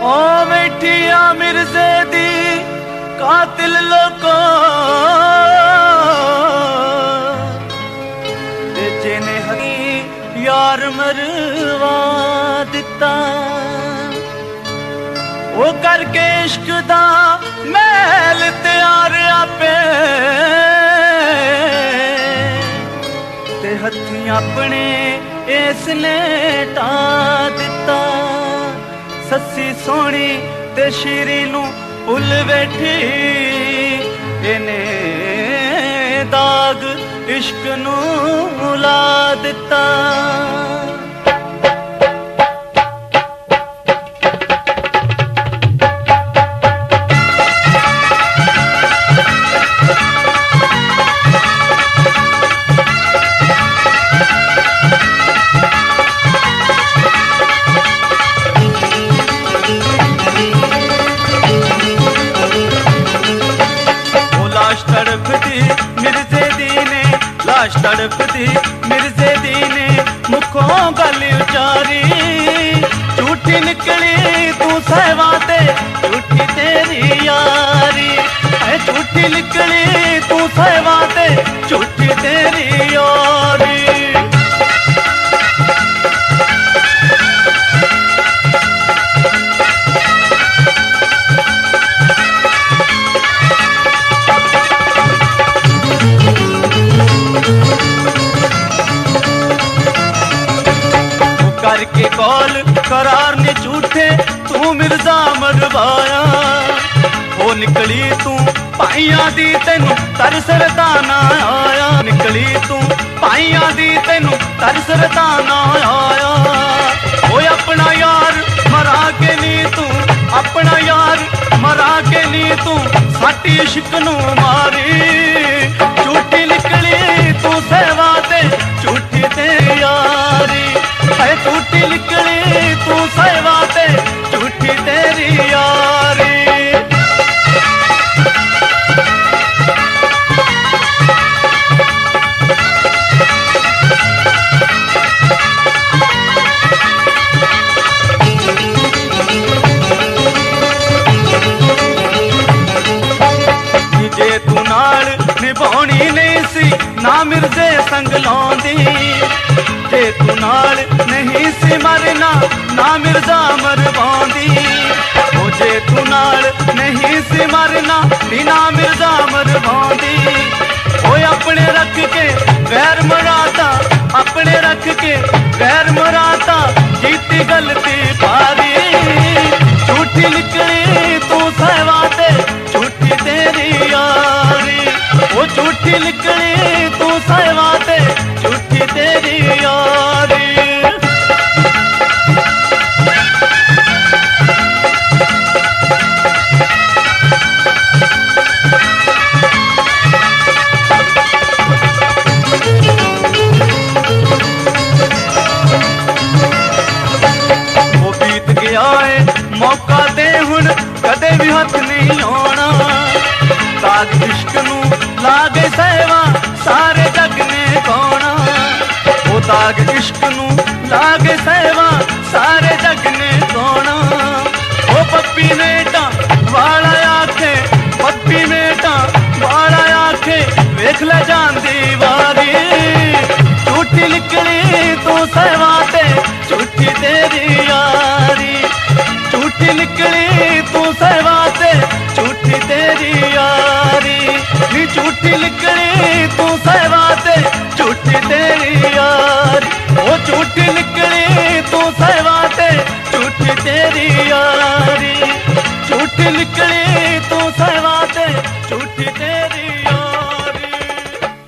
ओ बैठी आ मिर्जे दी कातिल लोगों जिन्हें हकी यार मरवा दिता वो करके इश्क दा महल तैयार आपे ते हथी अपने इसने टा दिता सस्सी सोहनी ते शीरी नू भुल बैठी इने दाग इश्क नू ला दिता तड़पदी मिर्जे दी ने मुखों गल उचारी झूठी निकली तू सहवा ते झूठी तेरी यारी है झूठी निकली तू सहवा ते झूठी तेरी यारी करके कॉल करार ने झूठे तू मिर्जा मरवाया वो निकली तू पाइया दी तेनू तरस रताना आया निकली तू पाइया दी तेनू तरस रताना आया वो अपना यार मरा के नी तू अपना यार मरा के नी तू साटी इश्क नू मारी झूठी निकली तू सहवा ते झूठी ते यारी है झूठी निकली तू सहवा ते झूठी तेरी यारी जे तू नाल निभानी नहीं सी ना मिर्जे संग लाउंदी जे तू नाल नहीं सी मरना ना मिर्जा मरवांदी ओ जे तू नाल नहीं सी मरना ना मिर्जा मरवांदी ओ अपने रख के गैर मराता अपने रख के गैर मराता जीती गलती पारी झूठी निकली तू सहवा ते झूठी तेरी यारी वो झूठी निकली तू सहवा ते झूठी तेरी यारी वो बीत गया है मौका दे हुण कदे भी हथ नहीं आना ताज इश्क नू लागे सहवा सारे जग ने कौना वो ताग इश्क नू लागे सहवा सारे जग ने कौना वो पप्पी नेटा वाला आखे पप्पी नेटा वाला आखे वेख ले जांदी वारी झूठी निकली तू सहवा ते झूठी तेरी यारी झूठी निकली तू सहवा ते झूठी तेरी यारी नी झूठी निकली तू सहवा ते झूठी तेरी यारी ओ झूठी निकली तू सहवा ते झूठी तेरी यारी झूठी निकली